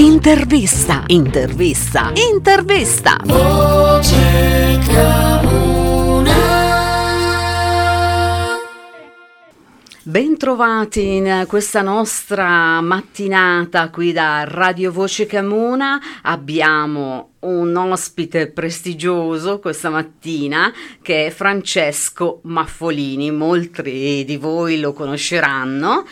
Intervista. Voce Camuna. Bentrovati in questa nostra mattinata qui da Radio Voce Camuna. Abbiamo un ospite prestigioso questa mattina che è Francesco Maffolini. Molti di voi lo conosceranno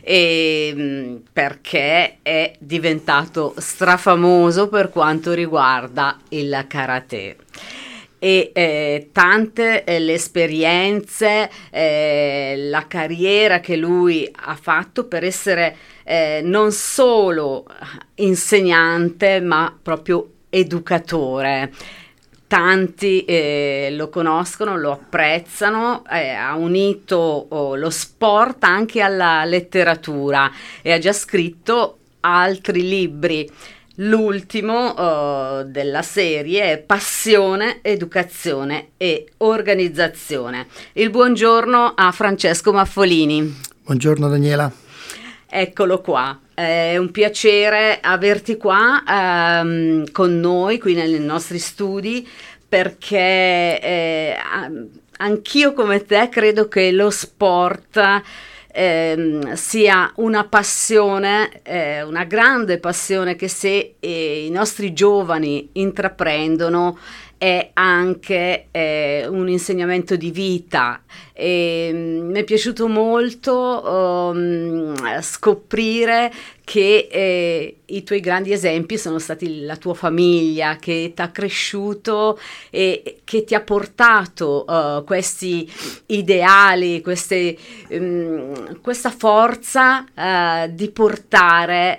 perché è diventato strafamoso per quanto riguarda il karate. E tante le esperienze, la carriera che lui ha fatto per essere non solo insegnante ma proprio educatore. Tanti lo conoscono, lo apprezzano, ha unito lo sport anche alla letteratura e ha già scritto altri libri. L'ultimo della serie è Passione, Educazione e Organizzazione. Il buongiorno a Francesco Maffolini. Buongiorno Daniela. Eccolo qua, è un piacere averti qua con noi, qui nei nostri studi, perché anch'io come te credo che lo sport sia una passione, una grande passione che se i nostri giovani intraprendono è anche un insegnamento di vita. Mi è piaciuto molto scoprire che i tuoi grandi esempi sono stati la tua famiglia che ti ha cresciuto e che ti ha portato questi ideali, questa forza di portare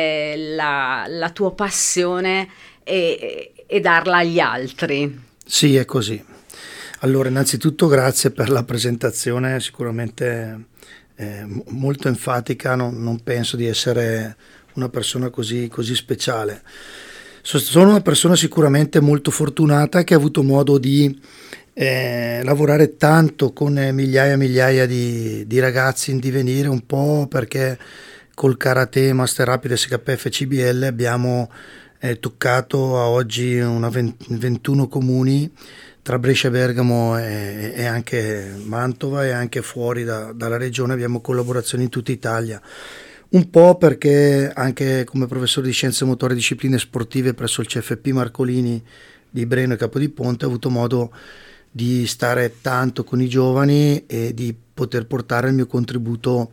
la tua passione e darla agli altri. Sì, è così. Allora, innanzitutto grazie per la presentazione, sicuramente molto enfatica, non penso di essere una persona così speciale. Sono una persona sicuramente molto fortunata che ha avuto modo di lavorare tanto con migliaia e migliaia di ragazzi in divenire, un po' perché col Karate, Master Rapid, SKF e CBL abbiamo toccato a oggi 21 comuni tra Brescia, Bergamo e anche Mantova, e anche fuori dalla regione abbiamo collaborazioni in tutta Italia. Un po' perché anche come professore di scienze motorie e discipline sportive presso il CFP Marcolini di Breno e Capodiponte ho avuto modo di stare tanto con i giovani e di poter portare il mio contributo,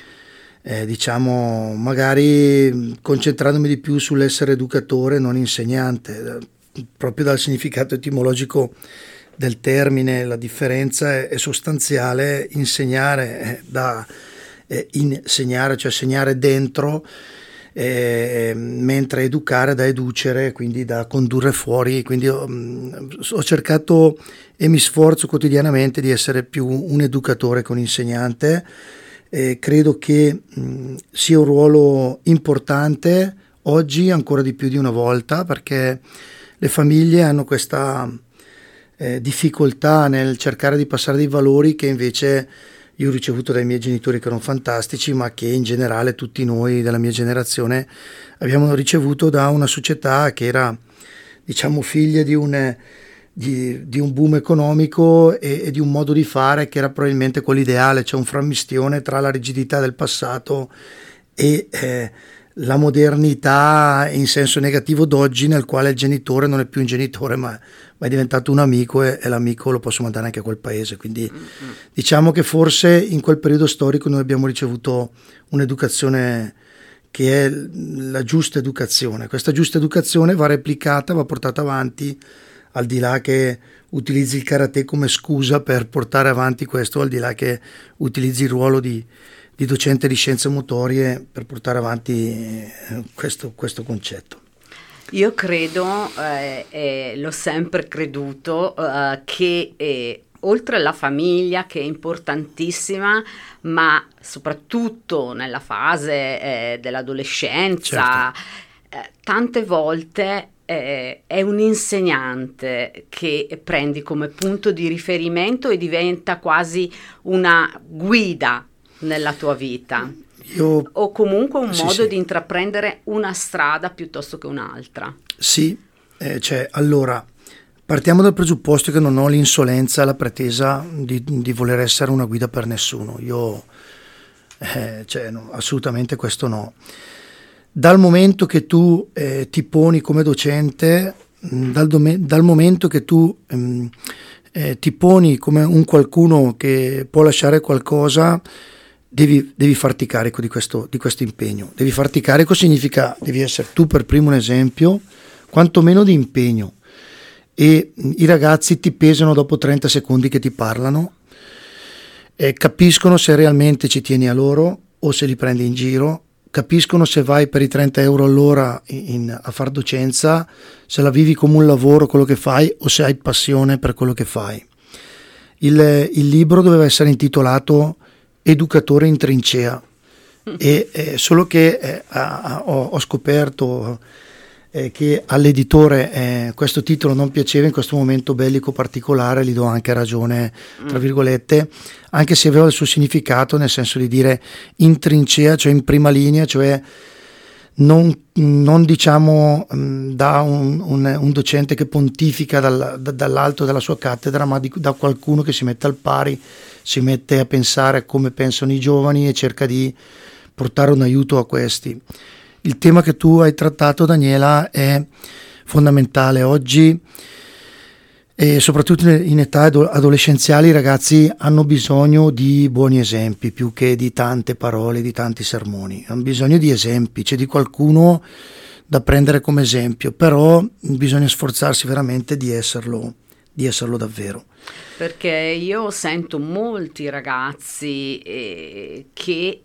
diciamo, magari concentrandomi di più sull'essere educatore, non insegnante, proprio dal significato etimologico del termine. La differenza è sostanziale. Insegnare da insegnare, cioè segnare dentro, mentre educare da educere, quindi da condurre fuori. Quindi ho cercato e mi sforzo quotidianamente di essere più un educatore che un insegnante. Credo che sia un ruolo importante oggi ancora di più di una volta, perché le famiglie hanno questa difficoltà nel cercare di passare dei valori che invece io ho ricevuto dai miei genitori, che erano fantastici, ma che in generale tutti noi della mia generazione abbiamo ricevuto da una società che era, diciamo, figlia di un boom economico e di un modo di fare che era probabilmente quello ideale. C'è un frammistione tra la rigidità del passato e la modernità in senso negativo d'oggi, nel quale il genitore non è più un genitore ma è diventato un amico, e l'amico lo posso mandare anche a quel paese. Quindi diciamo che forse in quel periodo storico noi abbiamo ricevuto un'educazione che è la giusta educazione. Questa giusta educazione va replicata, va portata avanti, al di là che utilizzi il karate come scusa per portare avanti questo, al di là che utilizzi il ruolo di docente di scienze motorie per portare avanti questo concetto. Io credo, l'ho sempre creduto, che oltre alla famiglia, che è importantissima, ma soprattutto nella fase dell'adolescenza, certo, tante volte è un insegnante che prendi come punto di riferimento e diventa quasi una guida nella tua vita. o comunque un modo sì. di intraprendere una strada piuttosto che un'altra. Sì, allora, partiamo dal presupposto che non ho l'insolenza e la pretesa di voler essere una guida per nessuno. Io, no, assolutamente questo no. Dal momento che tu ti poni come docente, dal momento che tu ti poni come un qualcuno che può lasciare qualcosa, devi farti carico di questo impegno. Devi farti carico significa devi essere tu per primo un esempio, quantomeno di impegno, e i ragazzi ti pesano dopo 30 secondi che ti parlano, capiscono se realmente ci tieni a loro o se li prendi in giro, capiscono se vai per i 30 euro all'ora a far docenza, se la vivi come un lavoro quello che fai o se hai passione per quello che fai. Il libro doveva essere intitolato Educatore in trincea, e solo che ho scoperto che all'editore questo titolo non piaceva in questo momento bellico particolare. Gli do anche ragione, tra virgolette, anche se aveva il suo significato, nel senso di dire in trincea, cioè in prima linea, cioè non diciamo da un docente che pontifica dall'alto della sua cattedra, ma da qualcuno che si mette al pari, si mette a pensare a come pensano i giovani e cerca di portare un aiuto a questi. Il tema che tu hai trattato, Daniela, è fondamentale oggi, e soprattutto in età adolescenziali i ragazzi hanno bisogno di buoni esempi più che di tante parole, di tanti sermoni. Hanno bisogno di esempi, c'è di qualcuno da prendere come esempio, però bisogna sforzarsi veramente di esserlo davvero. Perché io sento molti ragazzi che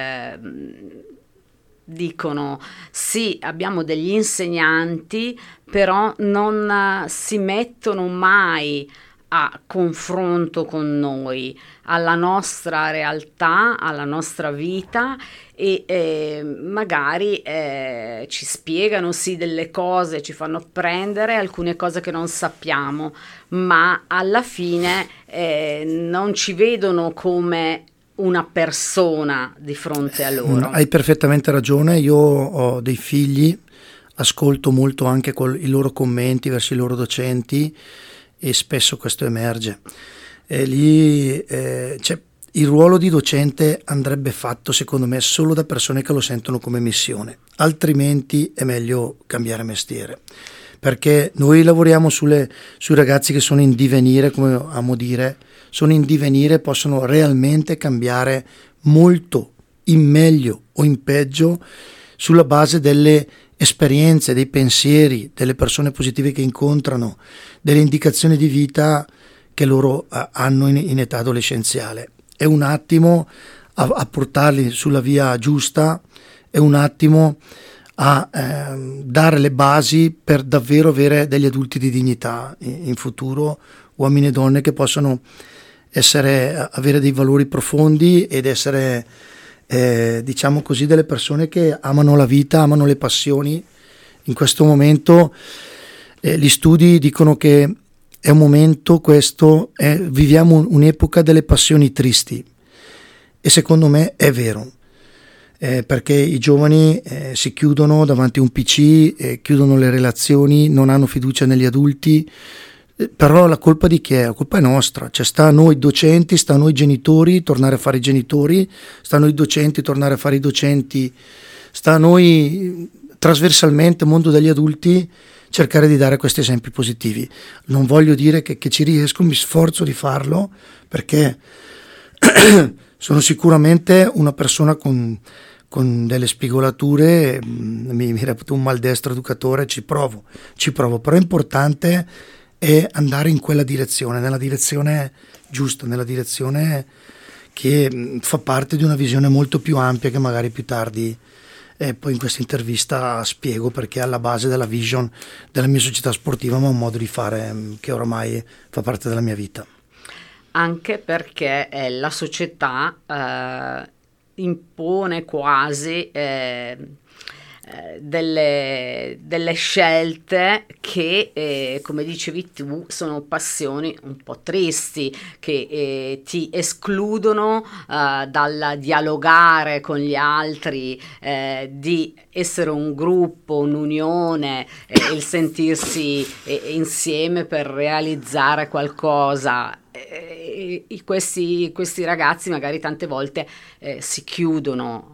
dicono sì, abbiamo degli insegnanti, però non si mettono mai a confronto con noi, alla nostra realtà, alla nostra vita, e magari ci spiegano sì delle cose, ci fanno apprendere alcune cose che non sappiamo, ma alla fine non ci vedono come una persona di fronte a loro. Hai perfettamente ragione, io ho dei figli, ascolto molto anche i loro commenti verso i loro docenti e spesso questo emerge. Il ruolo di docente andrebbe fatto, secondo me, solo da persone che lo sentono come missione, altrimenti è meglio cambiare mestiere, perché noi lavoriamo sui ragazzi che sono in divenire, come amo dire, sono in divenire, possono realmente cambiare molto in meglio o in peggio sulla base delle esperienze, dei pensieri, delle persone positive che incontrano, delle indicazioni di vita che loro hanno in età adolescenziale. È un attimo a portarli sulla via giusta, è un attimo a dare le basi per davvero avere degli adulti di dignità in futuro, uomini e donne che possono avere dei valori profondi ed essere diciamo così delle persone che amano la vita, amano le passioni. In questo momento gli studi dicono che è un momento questo, viviamo un'epoca delle passioni tristi, e secondo me è vero, perché i giovani si chiudono davanti a un PC, chiudono le relazioni, non hanno fiducia negli adulti. Però la colpa di chi è? La colpa è nostra, cioè sta a noi docenti, sta a noi genitori tornare a fare i genitori, sta a noi docenti tornare a fare i docenti, sta a noi trasversalmente, mondo degli adulti, cercare di dare questi esempi positivi. Non voglio dire che ci riesco, mi sforzo di farlo, perché sono sicuramente una persona con delle spigolature, mi reputo un maldestro educatore, ci provo, però è importante è andare in quella direzione, nella direzione giusta, nella direzione che fa parte di una visione molto più ampia, che magari più tardi poi in questa intervista spiego, perché è alla base della vision della mia società sportiva, ma un modo di fare che oramai fa parte della mia vita. Anche perché la società impone quasi delle scelte che, come dicevi tu, sono passioni un po' tristi, che ti escludono dal dialogare con gli altri, di essere un gruppo, un'unione, il sentirsi insieme per realizzare qualcosa. Questi ragazzi magari tante volte si chiudono,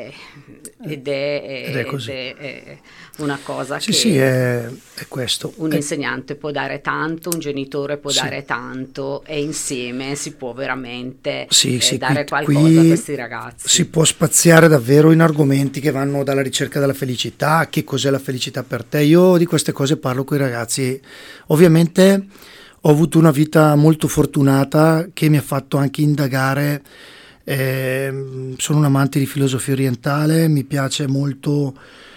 ed è così. è una cosa Sì, che sì, è questo. un insegnante può dare tanto, un genitore può Sì. dare tanto, e insieme si può veramente Sì, sì, dare qui qualcosa a questi ragazzi. si può spaziare davvero in argomenti che vanno dalla ricerca della felicità, che cos'è la felicità per te. Io di queste cose parlo con i ragazzi. Ovviamente ho avuto una vita molto fortunata che mi ha fatto anche indagare. Sono un amante di filosofia orientale, mi piace molto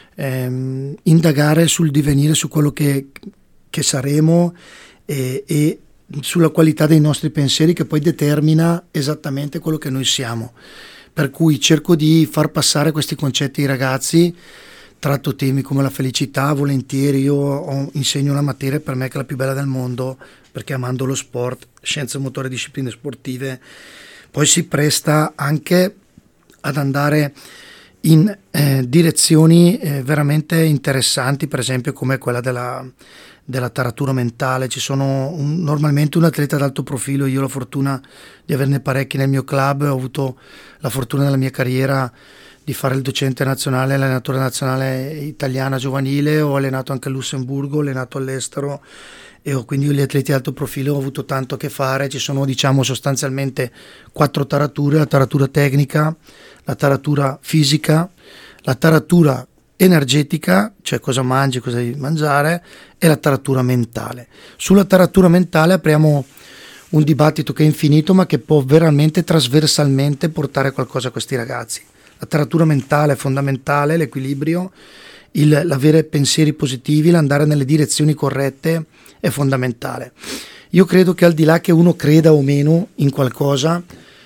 indagare sul divenire, su quello che saremo, e sulla qualità dei nostri pensieri, che poi determina esattamente quello che noi siamo. Per cui cerco di far passare questi concetti ai ragazzi. Tratto temi come la felicità volentieri. Io insegno una materia per me che è la più bella del mondo, perché amando lo sport, scienze motorie e discipline sportive, poi si presta anche ad andare in direzioni veramente interessanti, per esempio come quella della taratura mentale. Ci sono normalmente un atleta d'alto profilo, io ho la fortuna di averne parecchi nel mio club, ho avuto la fortuna nella mia carriera di fare il docente nazionale, l'allenatore nazionale italiana giovanile, ho allenato anche a Lussemburgo, ho allenato all'estero, e quindi gli atleti di alto profilo ho avuto tanto a che fare. Ci sono, diciamo, sostanzialmente 4 tarature: la taratura tecnica, la taratura fisica, la taratura energetica, cioè cosa mangi, cosa devi mangiare, e la taratura mentale. Sulla taratura mentale apriamo un dibattito che è infinito, ma che può veramente trasversalmente portare qualcosa a questi ragazzi. La taratura mentale è fondamentale, l'equilibrio, l'avere pensieri positivi, l'andare nelle direzioni corrette è fondamentale. Io credo che al di là che uno creda o meno in qualcosa,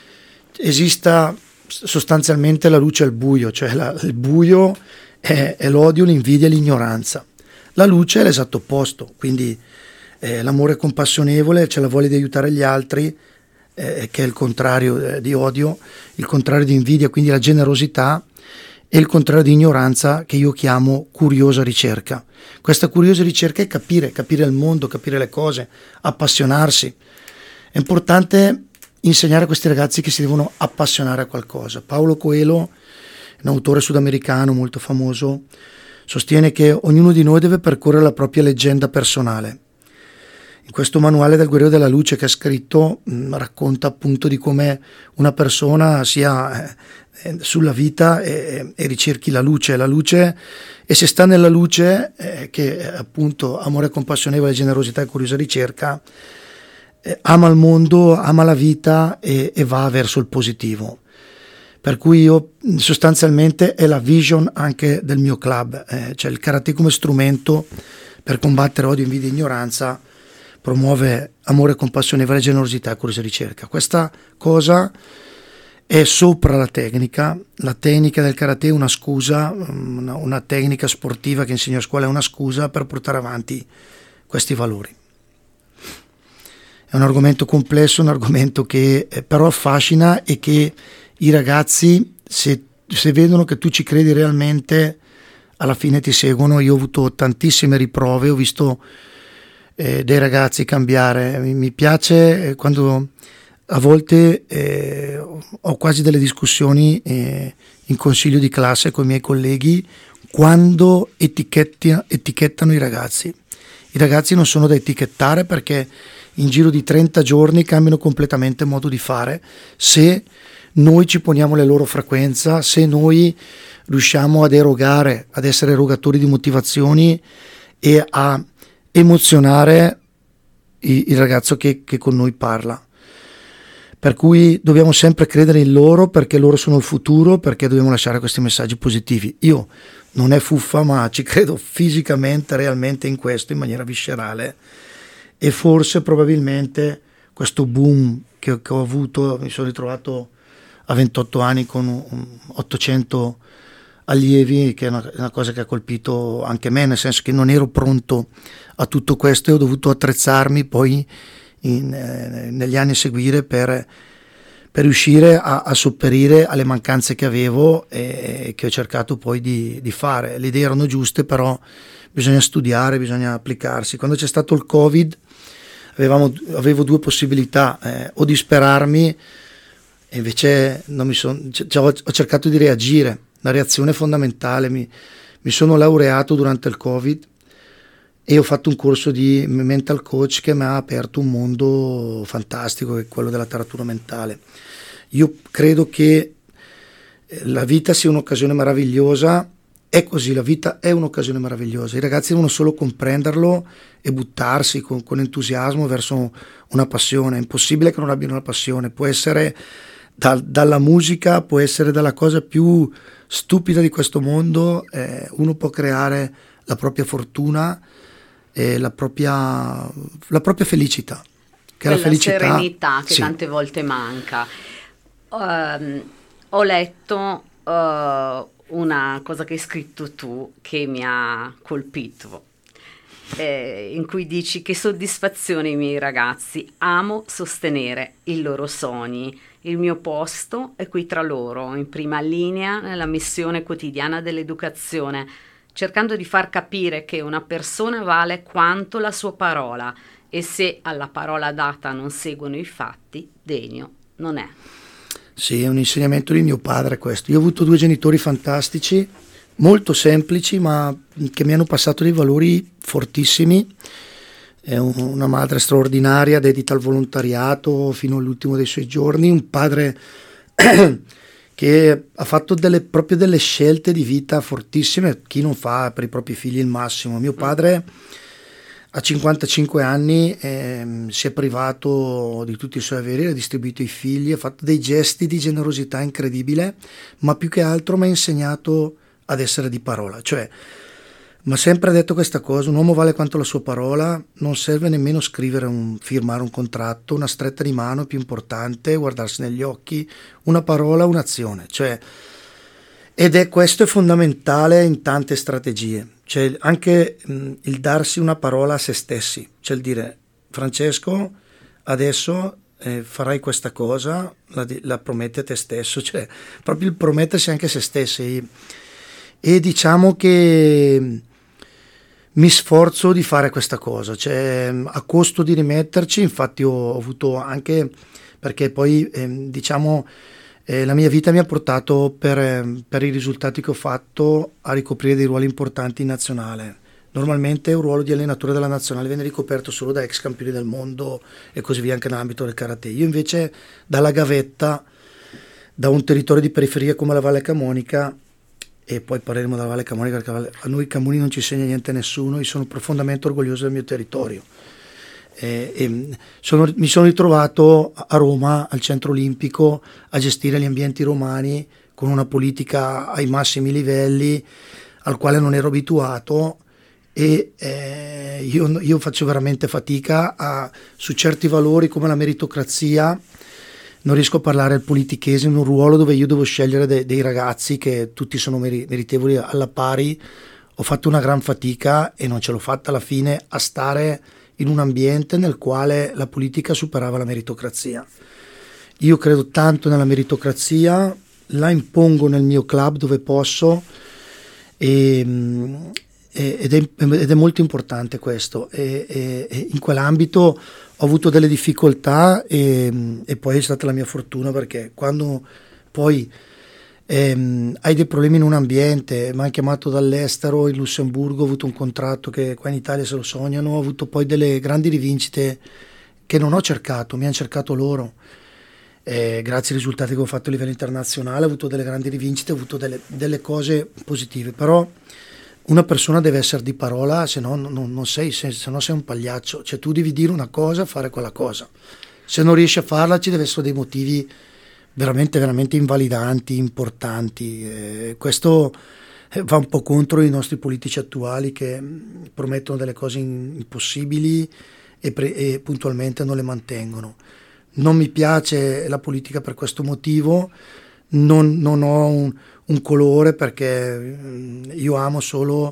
esista sostanzialmente la luce e il buio, cioè il buio è l'odio, l'invidia e l'ignoranza. La luce è l'esatto opposto, quindi l'amore compassionevole, c'è la voglia di aiutare gli altri, che è il contrario di odio, il contrario di invidia, quindi la generosità, e il contrario di ignoranza, che io chiamo curiosa ricerca. Questa curiosa ricerca è capire il mondo, capire le cose, appassionarsi. È importante insegnare a questi ragazzi che si devono appassionare a qualcosa. Paulo Coelho, un autore sudamericano molto famoso, sostiene che ognuno di noi deve percorrere la propria leggenda personale. In questo manuale del Guerriero della Luce che ha scritto, racconta appunto di come una persona sia sulla vita e ricerchi la luce, e se sta nella luce, che è appunto amore compassionevole, generosità e curiosa ricerca, ama il mondo, ama la vita e va verso il positivo. Per cui io sostanzialmente è la vision anche del mio club, cioè il karate come strumento per combattere odio, invidia e ignoranza promuove amore compassionevole, generosità e curiosa ricerca. Questa cosa è sopra la tecnica del karate è una scusa, una tecnica sportiva che insegno a scuola è una scusa per portare avanti questi valori. È un argomento complesso, un argomento che però affascina, e che i ragazzi, se vedono che tu ci credi realmente, alla fine ti seguono. Io ho avuto tantissime riprove, ho visto dei ragazzi cambiare. Mi piace quando a volte ho quasi delle discussioni in consiglio di classe con i miei colleghi, quando etichettano i ragazzi. I ragazzi non sono da etichettare, perché in giro di 30 giorni cambiano completamente modo di fare, se noi ci poniamo le loro frequenza, se noi riusciamo ad erogare, ad essere erogatori di motivazioni e a emozionare il ragazzo che con noi parla. Per cui dobbiamo sempre credere in loro, perché loro sono il futuro, perché dobbiamo lasciare questi messaggi positivi. Io non è fuffa, ma ci credo fisicamente, realmente in questo, in maniera viscerale, e forse probabilmente questo boom che ho avuto, mi sono ritrovato a 28 anni con 800 allievi, che è una cosa che ha colpito anche me, nel senso che non ero pronto a tutto questo e ho dovuto attrezzarmi poi negli anni a seguire per riuscire a sopperire alle mancanze che avevo e che ho cercato poi di fare. Le idee erano giuste, però bisogna studiare, bisogna applicarsi. Quando c'è stato il Covid avevo due possibilità, o disperarmi, e invece ho cercato di reagire. La reazione è fondamentale. Mi sono laureato durante il Covid e ho fatto un corso di mental coach che mi ha aperto un mondo fantastico, che è quello della taratura mentale. Io credo che la vita sia un'occasione meravigliosa, è così, la vita è un'occasione meravigliosa, i ragazzi devono solo comprenderlo e buttarsi con entusiasmo verso una passione. È impossibile che non abbiano una passione, può essere dalla musica, può essere dalla cosa più stupida di questo mondo, uno può creare la propria fortuna e la propria felicità, che è la felicità, serenità che sì, tante volte manca. Ho letto una cosa che hai scritto tu che mi ha colpito, in cui dici: che soddisfazione i miei ragazzi, amo sostenere i loro sogni, il mio posto è qui tra loro, in prima linea nella missione quotidiana dell'educazione, cercando di far capire che una persona vale quanto la sua parola e se alla parola data non seguono i fatti, degno non è. Sì, è un insegnamento di mio padre questo. Io ho avuto due genitori fantastici, molto semplici, ma che mi hanno passato dei valori fortissimi. È una madre straordinaria, dedita al volontariato fino all'ultimo dei suoi giorni, un padre che ha fatto proprio delle scelte di vita fortissime. Chi non fa per i propri figli il massimo? Mio padre a 55 anni si è privato di tutti i suoi averi, ha distribuito ai figli, ha fatto dei gesti di generosità incredibile, ma più che altro mi ha insegnato ad essere di parola. Cioè, mi ha sempre detto questa cosa: un uomo vale quanto la sua parola, non serve nemmeno firmare un contratto, una stretta di mano è più importante, guardarsi negli occhi, una parola, un'azione. Cioè, questo è fondamentale in tante strategie. Cioè, anche il darsi una parola a se stessi, cioè il dire: Francesco, adesso farai questa cosa, la prometti a te stesso, cioè proprio il promettersi anche a se stessi. E diciamo che mi sforzo di fare questa cosa, cioè a costo di rimetterci. Infatti ho avuto anche, perché poi la mia vita mi ha portato per i risultati che ho fatto a ricoprire dei ruoli importanti in nazionale. Normalmente un ruolo di allenatore della nazionale viene ricoperto solo da ex campioni del mondo e così via, anche nell'ambito del karate. Io invece dalla gavetta, da un territorio di periferia come la Valle Camonica, e poi parleremo della Valle Camonica perché a noi Camuni non ci insegna niente nessuno, io sono profondamente orgoglioso del mio territorio. Mi sono ritrovato a Roma, al centro olimpico, a gestire gli ambienti romani con una politica ai massimi livelli al quale non ero abituato, e io faccio veramente fatica su certi valori come la meritocrazia. Non riesco a parlare al politichese in un ruolo dove io devo scegliere dei ragazzi che tutti sono meritevoli alla pari. Ho fatto una gran fatica e non ce l'ho fatta alla fine a stare in un ambiente nel quale la politica superava la meritocrazia. Io credo tanto nella meritocrazia, la impongo nel mio club dove posso, ed è molto importante questo. E in quell'ambito ho avuto delle difficoltà e poi è stata la mia fortuna, perché quando poi hai dei problemi in un ambiente, mi hanno chiamato dall'estero, in Lussemburgo, ho avuto un contratto che qua in Italia se lo sognano, ho avuto poi delle grandi rivincite che non ho cercato, mi hanno cercato loro. Grazie ai risultati che ho fatto a livello internazionale ho avuto delle grandi rivincite, ho avuto delle cose positive, però una persona deve essere di parola, se no non sei, se no sei un pagliaccio. Cioè tu devi dire una cosa, fare quella cosa. Se non riesci a farla ci deve essere dei motivi veramente, veramente invalidanti, importanti. Questo va un po' contro i nostri politici attuali che promettono delle cose impossibili e puntualmente non le mantengono. Non mi piace la politica per questo motivo. non ho un colore, perché io amo solo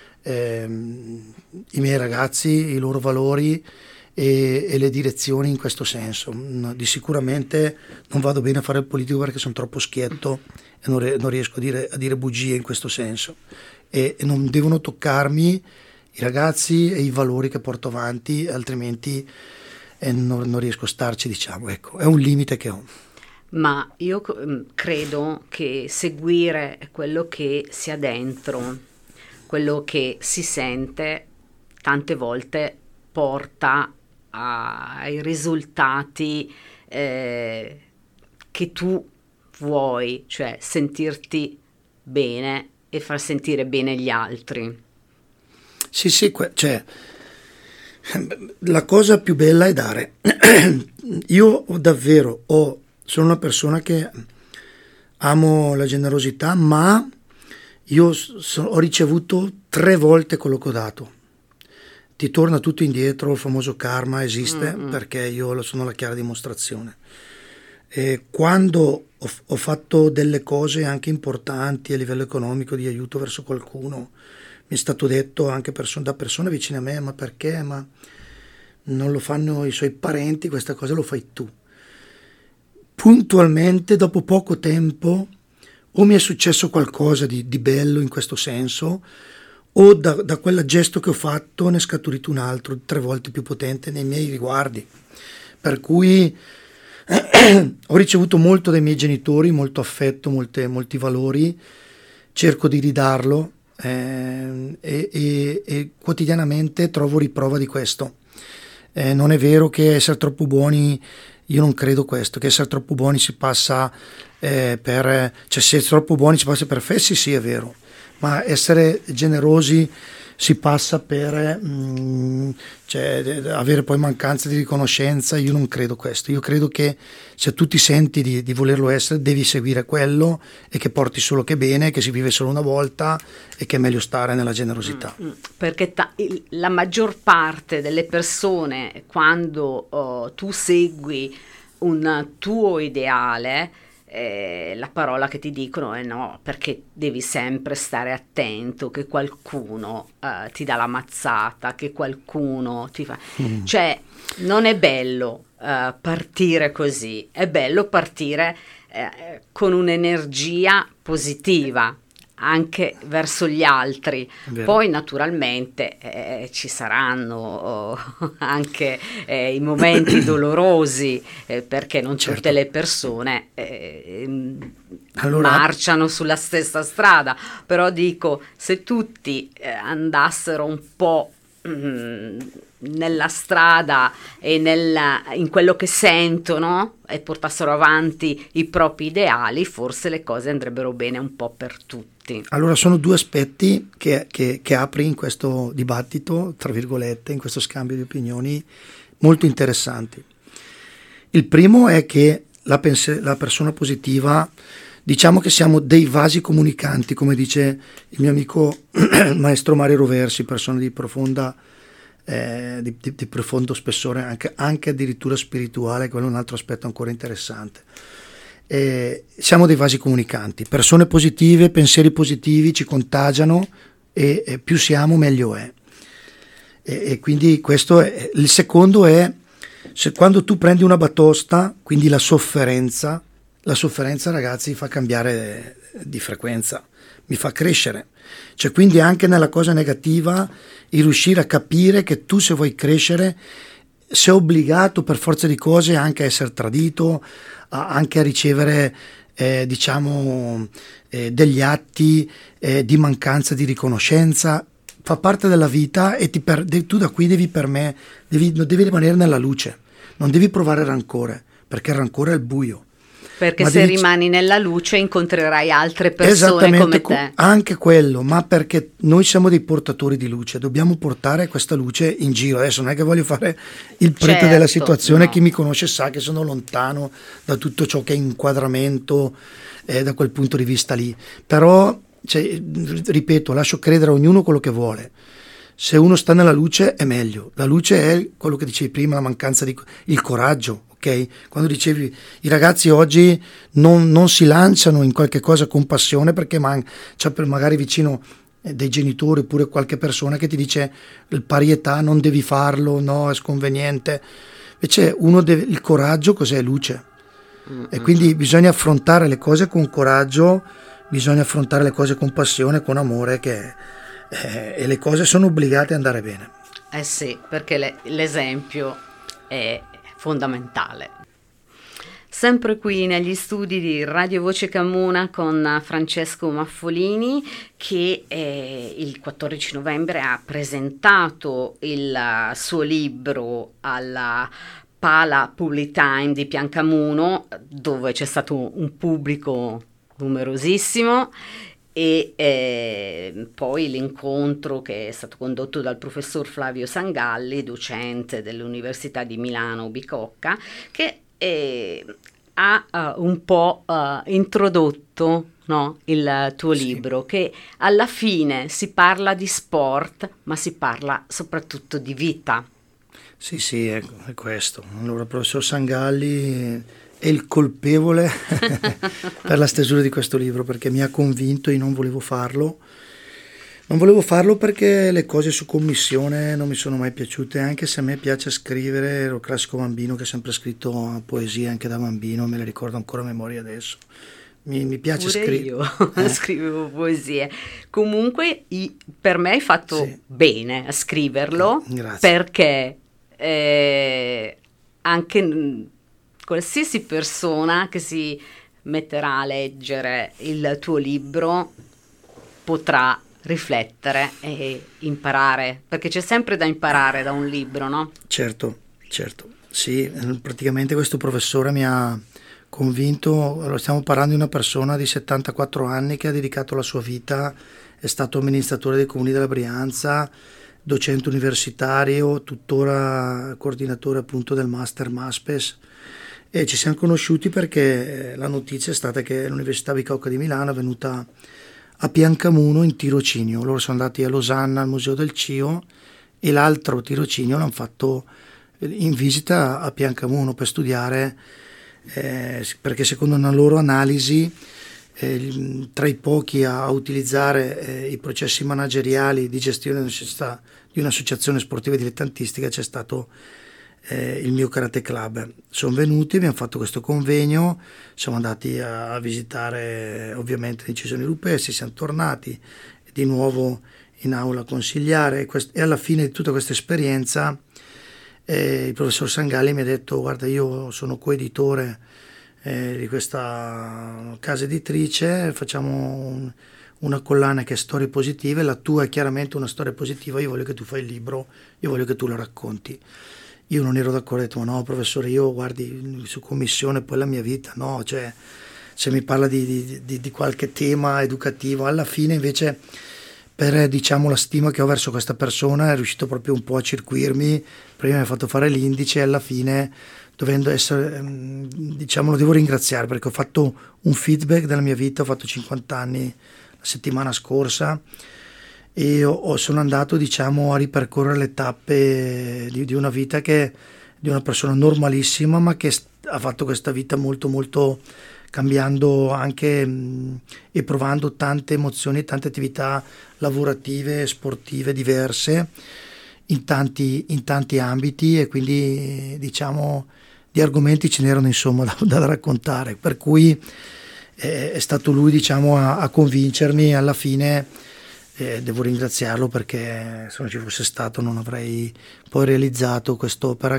i miei ragazzi, i loro valori e le direzioni in questo senso. Di sicuramente non vado bene a fare il politico perché sono troppo schietto e non riesco a dire bugie in questo senso, e non devono toccarmi i ragazzi e i valori che porto avanti, altrimenti non riesco a starci, diciamo, ecco, è un limite che ho. Ma io credo che seguire quello che si ha dentro, quello che si sente, tante volte porta ai risultati che tu vuoi, cioè sentirti bene e far sentire bene gli altri. Sì, cioè, la cosa più bella è dare. Io davvero sono una persona che amo la generosità, ma io ho ricevuto 3 volte quello che ho dato. Ti torna tutto indietro, il famoso karma esiste, perché io sono la chiara dimostrazione. E quando ho fatto delle cose anche importanti a livello economico, di aiuto verso qualcuno, mi è stato detto anche da persone vicine a me: ma perché? Ma non lo fanno i suoi parenti, questa cosa lo fai tu. Puntualmente, dopo poco tempo, o mi è successo qualcosa di bello in questo senso, o da quel gesto che ho fatto ne è scaturito un altro 3 volte più potente nei miei riguardi. Per cui ho ricevuto molto dai miei genitori, molto affetto, molti valori, cerco di ridarlo, e quotidianamente trovo riprova di questo. Non è vero che essere troppo buoni, io non credo questo, che essere troppo buoni si passa cioè se è troppo buoni si passa per fessi, sì è vero, ma essere generosi si passa per cioè, avere poi mancanza di riconoscenza. Io non credo questo. Io credo che se tu ti senti di volerlo essere, devi seguire quello, e che porti solo che bene, che si vive solo una volta e che è meglio stare nella generosità. Perché la maggior parte delle persone, quando tu segui un tuo ideale, la parola che ti dicono è no, perché devi sempre stare attento che qualcuno ti dà la mazzata, che qualcuno ti fa... Cioè, non è bello partire così, è bello partire con un'energia positiva anche verso gli altri. Poi naturalmente ci saranno anche i momenti dolorosi, perché non tutte le persone marciano sulla stessa strada, però dico, se tutti andassero un po' nella strada e in quello che sentono e portassero avanti i propri ideali, forse le cose andrebbero bene un po' per tutti. Allora sono 2 aspetti che apri in questo dibattito, tra virgolette, in questo scambio di opinioni molto interessanti. Il primo è che la persona positiva, diciamo che siamo dei vasi comunicanti, come dice il mio amico maestro Mario Roversi, persona di profondo spessore, anche addirittura spirituale. Quello è un altro aspetto ancora interessante. Siamo dei vasi comunicanti, persone positive, pensieri positivi ci contagiano, e più siamo meglio è, e quindi questo è. Il secondo è, quando tu prendi una batosta, quindi la sofferenza, ragazzi, fa cambiare di frequenza, mi fa crescere. Cioè, quindi anche nella cosa negativa, il riuscire a capire che tu, se vuoi crescere, sei obbligato per forza di cose anche a essere tradito, anche a ricevere degli atti di mancanza di riconoscenza. Fa parte della vita, e tu da qui devi rimanere nella luce, non devi provare rancore, perché il rancore è il buio. Perché se rimani nella luce incontrerai altre persone come te. Anche quello, ma perché noi siamo dei portatori di luce, dobbiamo portare questa luce in giro. Adesso non è che voglio fare il prete della situazione, no. Chi mi conosce sa che sono lontano da tutto ciò che è inquadramento da quel punto di vista lì. Però, ripeto, lascio credere a ognuno quello che vuole. Se uno sta nella luce è meglio. La luce è quello che dicevi prima, la mancanza il coraggio. Ok, ok? Quando dicevi i ragazzi oggi non si lanciano in qualche cosa con passione perché c'è magari vicino dei genitori oppure qualche persona che ti dice il pari età non devi farlo, no, è sconveniente. Invece il coraggio cos'è? Luce. E quindi bisogna affrontare le cose con coraggio, bisogna affrontare le cose con passione, con amore, e le cose sono obbligate ad andare bene. Eh sì, perché l'esempio è fondamentale. Sempre qui negli studi di Radio Voce Camuna con Francesco Maffolini, che il 14 novembre ha presentato il suo libro alla Pala Public Time di Piancamuno, dove c'è stato un pubblico numerosissimo, e poi l'incontro che è stato condotto dal professor Flavio Sangalli, docente dell'Università di Milano Bicocca, che ha un po' introdotto, no, il tuo libro, che alla fine si parla di sport, ma si parla soprattutto di vita. Sì, è questo. Allora, il professor Sangalli è il colpevole per la stesura di questo libro, perché mi ha convinto e non volevo farlo. Non volevo farlo perché le cose su commissione non mi sono mai piaciute, anche se a me piace scrivere, ero il classico bambino che ha sempre scritto poesie anche da bambino, me le ricordo ancora a memoria adesso. Mi piace scrivere. Io scrivevo poesie. Comunque per me hai fatto bene a scriverlo, Grazie. Perché anche qualsiasi persona che si metterà a leggere il tuo libro potrà riflettere e imparare, perché c'è sempre da imparare da un libro, no? Certo. Sì, praticamente questo professore mi ha convinto. Stiamo parlando di una persona di 74 anni che ha dedicato la sua vita, è stato amministratore dei comuni della Brianza, docente universitario, tuttora coordinatore appunto del Master Maspes, e ci siamo conosciuti perché la notizia è stata che l'Università Bicocca di Milano è venuta a Piancamuno in tirocinio. Loro sono andati a Losanna al Museo del CIO e l'altro tirocinio l'hanno fatto in visita a Piancamuno per studiare, perché secondo una loro analisi tra i pochi a utilizzare i processi manageriali di gestione di un'associazione sportiva dilettantistica c'è stato il mio Karate Club. Sono venuti, abbiamo fatto questo convegno, siamo andati a visitare ovviamente le incisioni rupestri, siamo tornati di nuovo in aula a consigliare, e alla fine di tutta questa esperienza il professor Sangalli mi ha detto: guarda, io sono coeditore di questa casa editrice, facciamo una collana che è storie positive, la tua è chiaramente una storia positiva, io voglio che tu fai il libro, io voglio che tu lo racconti. Io non ero d'accordo, ho detto: ma no professore, io guardi, su commissione poi la mia vita, no, cioè se mi parla di qualche tema educativo, alla fine invece per diciamo la stima che ho verso questa persona è riuscito proprio un po' a circuirmi. Prima mi ha fatto fare l'indice e alla fine, dovendo essere, diciamo, lo devo ringraziare perché ho fatto un feedback della mia vita, ho fatto 50 anni la settimana scorsa e sono andato, diciamo, a ripercorrere le tappe di una vita di una persona normalissima, ma che ha fatto questa vita molto molto cambiando anche e provando tante emozioni, tante attività lavorative e sportive diverse in tanti ambiti, e quindi diciamo di argomenti ce n'erano insomma da raccontare, per cui è stato lui, diciamo, a convincermi. Alla fine devo ringraziarlo perché se non ci fosse stato non avrei poi realizzato quest'opera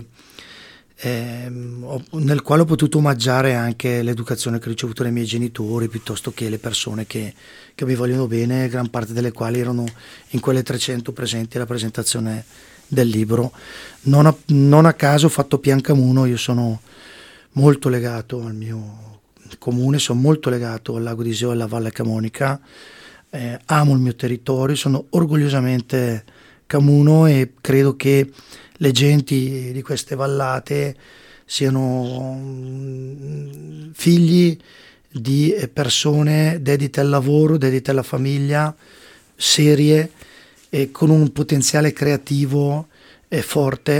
nel quale ho potuto omaggiare anche l'educazione che ho ricevuto dai miei genitori, piuttosto che le persone che mi vogliono bene, gran parte delle quali erano in quelle 300 presenti alla presentazione del libro. Non a caso ho fatto Piancamuno, io sono molto legato al mio comune, sono molto legato al Lago di Iseo e alla Valle Camonica, amo il mio territorio, sono orgogliosamente camuno e credo che le genti di queste vallate siano figli di persone dedite al lavoro, dedite alla famiglia, serie e con un potenziale creativo forte,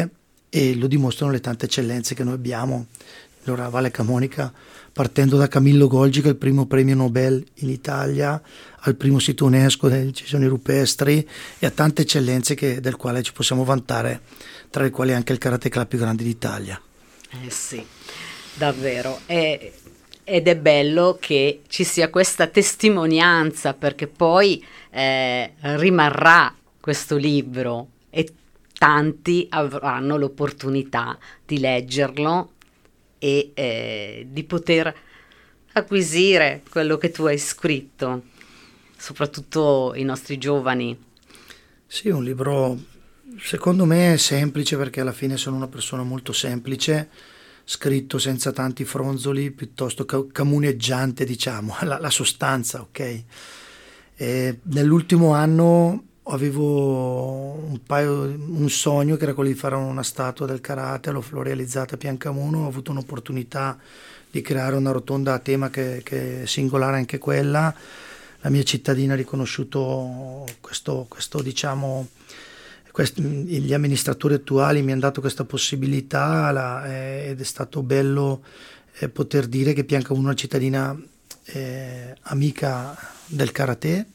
e lo dimostrano le tante eccellenze che noi abbiamo. Allora, Valle Camonica, partendo da Camillo Golgi, che è il primo premio Nobel in Italia, al primo sito UNESCO delle incisioni rupestri, e a tante eccellenze del quale ci possiamo vantare, tra le quali anche il Karate Club più grande d'Italia. Sì, davvero. Ed è bello che ci sia questa testimonianza, perché poi rimarrà questo libro e tanti avranno l'opportunità di leggerlo e di poter acquisire quello che tu hai scritto, soprattutto i nostri giovani. Sì, un libro secondo me semplice, perché alla fine sono una persona molto semplice, scritto senza tanti fronzoli, piuttosto camuneggiante, diciamo, la sostanza, ok? Nell'ultimo anno avevo un sogno, che era quello di fare una statua del karate, l'ho realizzata a Piancamuno, ho avuto un'opportunità di creare una rotonda a tema che è singolare anche quella. La mia cittadina ha riconosciuto questo diciamo, gli amministratori attuali mi hanno dato questa possibilità, ed è stato bello poter dire che Piancamuno è una cittadina amica del karate.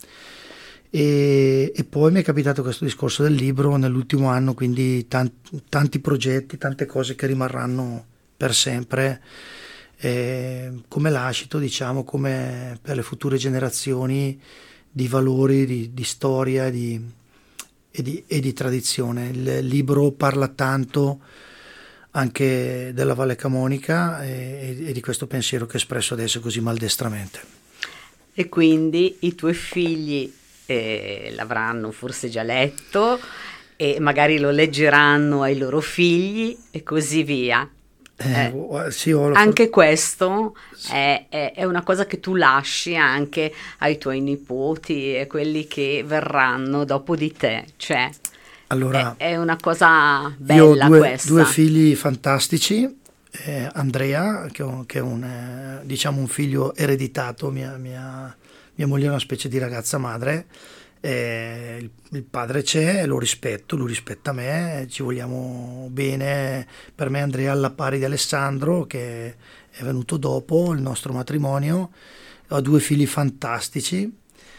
E poi mi è capitato questo discorso del libro nell'ultimo anno, quindi tanti progetti, tante cose che rimarranno per sempre come lascito, diciamo, come per le future generazioni, di valori, di storia e di tradizione. Il libro parla tanto anche della Valle Camonica e di questo pensiero che ho espresso adesso così maldestramente. E quindi i tuoi figli l'avranno forse già letto e magari lo leggeranno ai loro figli e così via. Sì, anche questo è una cosa che tu lasci anche ai tuoi nipoti e quelli che verranno dopo di te, cioè allora, è una cosa bella. Io ho questa. due figli fantastici, Andrea che è un figlio ereditato, mia moglie è una specie di ragazza madre, il padre c'è, lo rispetto, lui rispetta me, ci vogliamo bene. Per me Andrea è alla pari di Alessandro, che è venuto dopo il nostro matrimonio. Ho due figli fantastici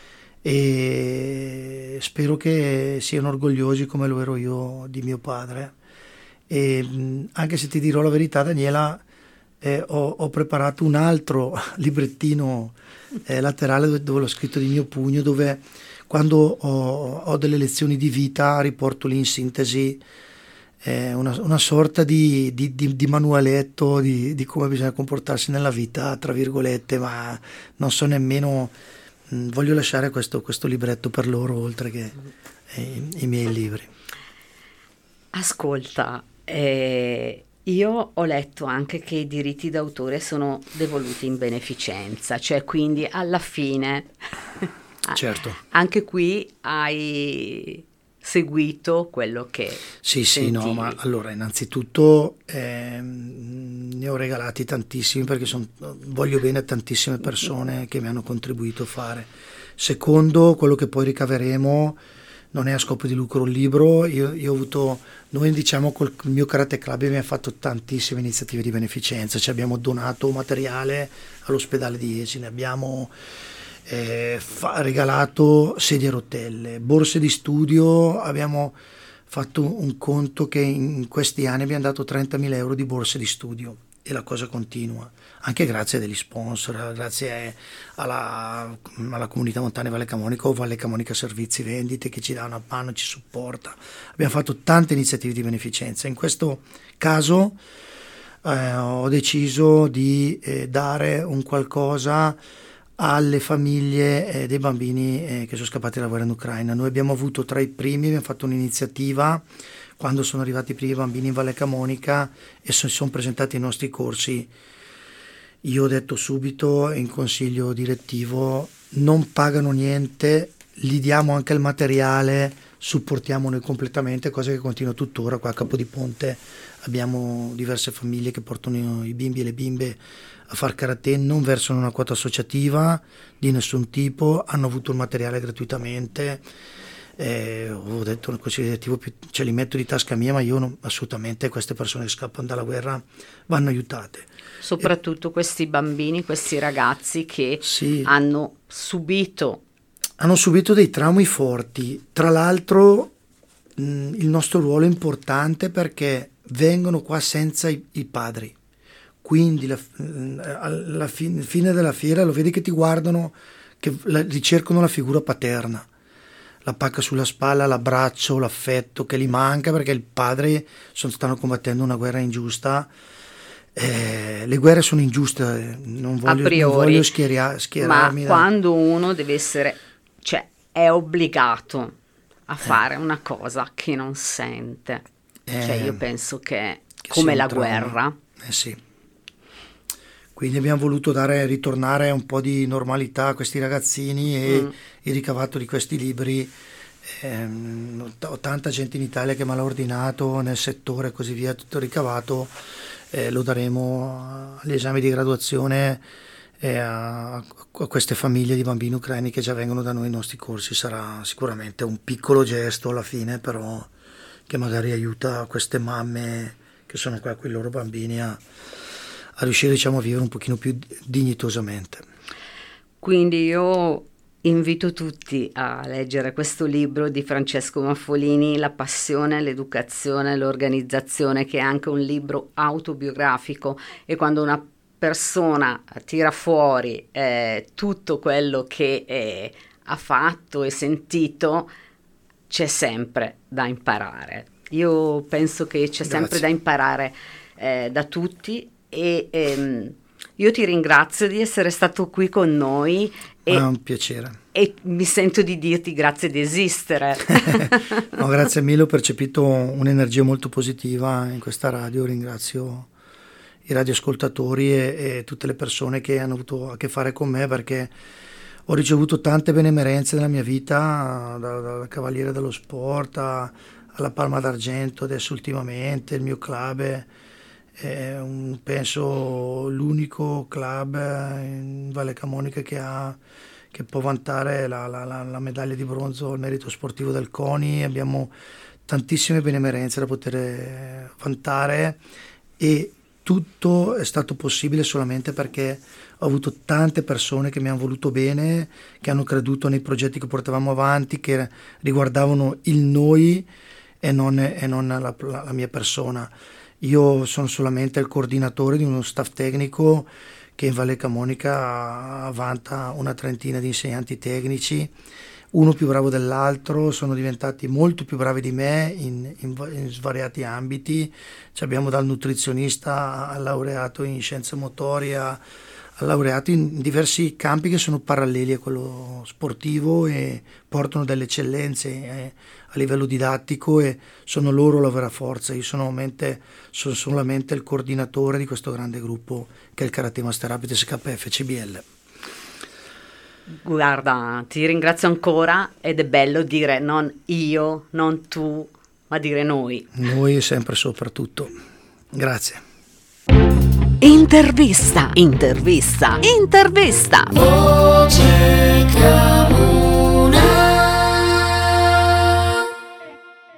e spero che siano orgogliosi come lo ero io di mio padre. E anche se ti dirò la verità, Daniela, ho preparato un altro librettino laterale dove l'ho scritto di mio pugno, dove quando ho delle lezioni di vita riporto lì in sintesi una sorta di manualetto di come bisogna comportarsi nella vita, tra virgolette, ma non so nemmeno, voglio lasciare questo libretto per loro, oltre che i miei libri. Ascolta, io ho letto anche che i diritti d'autore sono devoluti in beneficenza, cioè quindi alla fine certo, anche qui hai seguito quello che sì, sentivi. No, ma allora innanzitutto ne ho regalati tantissimi, perché voglio bene a tantissime persone che mi hanno contribuito a fare. Secondo, quello che poi ricaveremo non è a scopo di lucro il libro. Noi diciamo col mio Karate Club abbiamo fatto tantissime iniziative di beneficenza, cioè abbiamo donato materiale all'ospedale di Esine, abbiamo regalato sedie a rotelle, borse di studio, abbiamo fatto un conto che in questi anni abbiamo dato 30.000 euro di borse di studio, e la cosa continua, anche grazie a degli sponsor, grazie alla comunità montana Valle Camonica o Valle Camonica Servizi Vendite, che ci dà una mano, ci supporta. Abbiamo fatto tante iniziative di beneficenza. In questo caso ho deciso di dare un qualcosa alle famiglie dei bambini che sono scappati dalla guerra in Ucraina. Noi abbiamo avuto tra i primi, abbiamo fatto un'iniziativa quando sono arrivati i primi bambini in Valle Camonica e si sono presentati ai nostri corsi. Io ho detto subito in consiglio direttivo: non pagano niente, gli diamo anche il materiale, supportiamo noi completamente, cosa che continua tuttora. Qua a Capodiponte abbiamo diverse famiglie che portano i bimbi e le bimbe a far karate, non versano una quota associativa di nessun tipo, hanno avuto il materiale gratuitamente. ho detto così, tipo, ce li metto di tasca mia, ma io assolutamente queste persone che scappano dalla guerra vanno aiutate. Soprattutto questi bambini, questi ragazzi che Sì. hanno subito dei traumi forti. Tra l'altro il nostro ruolo è importante perché vengono qua senza i padri, quindi alla fine della fiera lo vedi che ti guardano, che ricercano la figura paterna, la pacca sulla spalla, l'abbraccio, l'affetto che gli manca, perché il padre stanno combattendo una guerra ingiusta. Le guerre sono ingiuste, non voglio schierarmi, ma quando uno deve essere, cioè è obbligato a fare una cosa che non sente, cioè io penso che come la guerra. Sì. Quindi abbiamo voluto ritornare un po' di normalità a questi ragazzini e il ricavato di questi libri, ho tanta gente in Italia che me l'ha ordinato nel settore e così via, tutto il ricavato lo daremo agli esami di graduazione e a queste famiglie di bambini ucraini che già vengono da noi ai nostri corsi. Sarà sicuramente un piccolo gesto alla fine, però che magari aiuta queste mamme che sono qua con i loro bambini a riuscire, diciamo, a vivere un pochino più dignitosamente. Quindi io invito tutti a leggere questo libro di Francesco Maffolini, La passione, l'educazione, l'organizzazione, che è anche un libro autobiografico, e quando una persona tira fuori tutto quello che ha fatto e sentito, c'è sempre da imparare. Io penso che c'è sempre da imparare da tutti e io ti ringrazio di essere stato qui con noi. È un piacere. E mi sento di dirti grazie di esistere. No, grazie mille, ho percepito un'energia molto positiva in questa radio, ringrazio i radioascoltatori e tutte le persone che hanno avuto a che fare con me, perché ho ricevuto tante benemerenze nella mia vita, da Cavaliere dello Sport alla Palma d'Argento, adesso ultimamente il mio club è penso l'unico club in Valle Camonica che può vantare la medaglia di bronzo al merito sportivo del CONI. Abbiamo tantissime benemerenze da poter vantare e tutto è stato possibile solamente perché ho avuto tante persone che mi hanno voluto bene, che hanno creduto nei progetti che portavamo avanti, che riguardavano il noi e non la mia persona. Io sono solamente il coordinatore di uno staff tecnico che in Valle Camonica vanta una trentina di insegnanti tecnici, uno più bravo dell'altro, sono diventati molto più bravi di me in svariati ambiti. Abbiamo dal nutrizionista al laureato in scienze motorie, al laureato in diversi campi che sono paralleli a quello sportivo e portano delle eccellenze a livello didattico, e sono loro la vera forza. Io sono solamente il coordinatore di questo grande gruppo che è il Karate Master Rapid SKF CBL. Guarda, ti ringrazio ancora, ed è bello dire non io, non tu, ma dire noi. Noi sempre soprattutto. Grazie. Voce